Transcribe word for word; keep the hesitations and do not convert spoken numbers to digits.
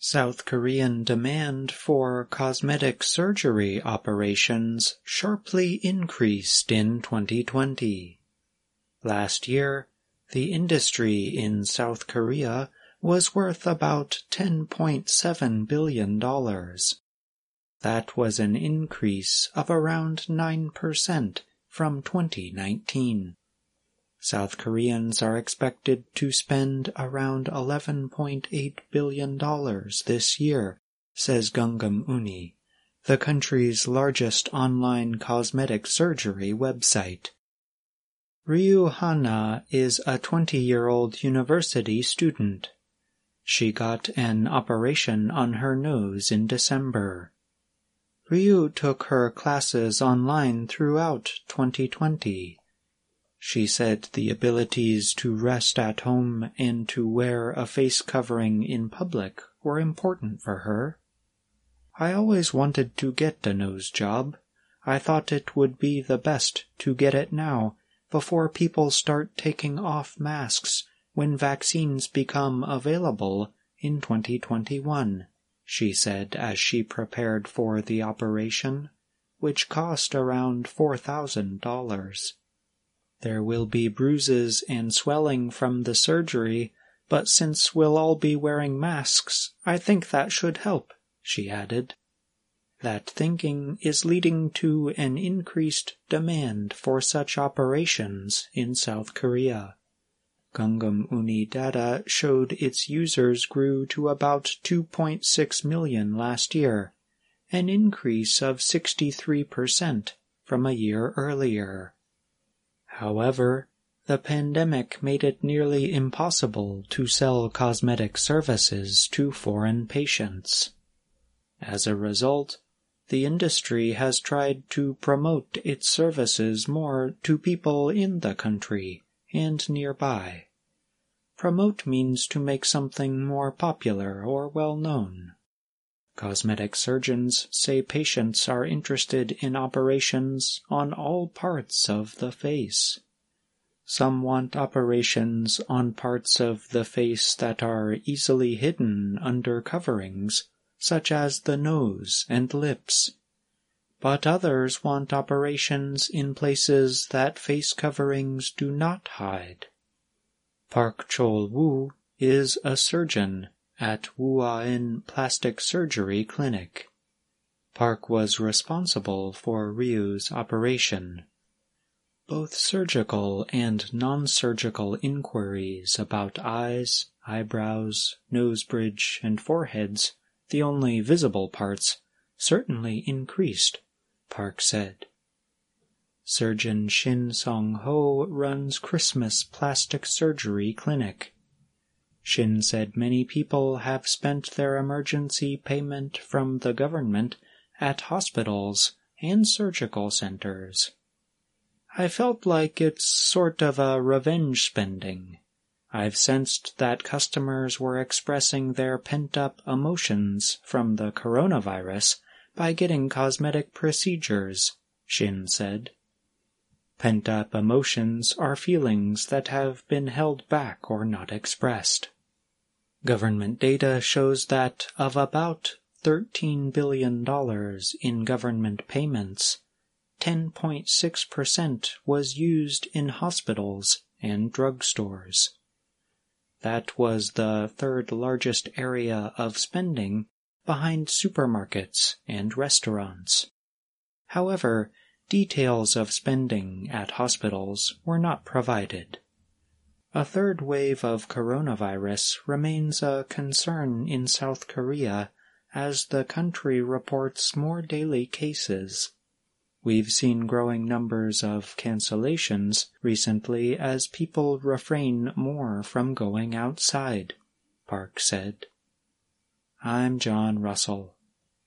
South Korean demand for cosmetic surgery operations sharply increased in twenty twenty. Last year, the industry in South Korea was worth about ten point seven billion dollars. That was an increase of around nine percent from twenty nineteen. South Koreans are expected to spend around eleven point eight billion dollars this year, says Gungam Uni, the country's largest online cosmetic surgery website. Ryu Hana is a twenty-year-old university student. She got an operation on her nose in December. Ryu took her classes online throughout twenty twenty. She said the abilities to rest at home and to wear a face covering in public were important for her. I always wanted to get a nose job. I thought it would be the best to get it now, before people start taking off masks when vaccines become available in twenty twenty-one, she said as she prepared for the operation, which cost around four thousand dollars. There will be bruises and swelling from the surgery, but since we'll all be wearing masks, I think that should help, she added. That thinking is leading to an increased demand for such operations in South Korea. Gungam Uni data showed its users grew to about two point six million last year, an increase of sixty-three percent from a year earlier. However, the pandemic made it nearly impossible to sell cosmetic services to foreign patients. As a result, the industry has tried to promote its services more to people in the country and nearby. Promote means to make something more popular or well-known. Cosmetic surgeons say patients are interested in operations on all parts of the face. Some want operations on parts of the face that are easily hidden under coverings, such as the nose and lips. But others want operations in places that face coverings do not hide. Park Chol-woo is a surgeon at Wuaen Plastic Surgery Clinic. Park was responsible for Ryu's operation. Both surgical and non-surgical inquiries about eyes, eyebrows, nose bridge, and foreheads, the only visible parts, certainly increased, Park said. Surgeon Shin Song-ho runs Christmas Plastic Surgery Clinic. Shin said many people have spent their emergency payment from the government at hospitals and surgical centers. I felt like it's sort of a revenge spending. I've sensed that customers were expressing their pent-up emotions from the coronavirus by getting cosmetic procedures, Shin said. Pent-up emotions are feelings that have been held back or not expressed. Government data shows that of about thirteen billion dollars in government payments, ten point six percent was used in hospitals and drugstores. That was the third largest area of spending behind supermarkets and restaurants. However, details of spending at hospitals were not provided. A third wave of coronavirus remains a concern in South Korea as the country reports more daily cases. We've seen growing numbers of cancellations recently as people refrain more from going outside, Park said. I'm John Russell.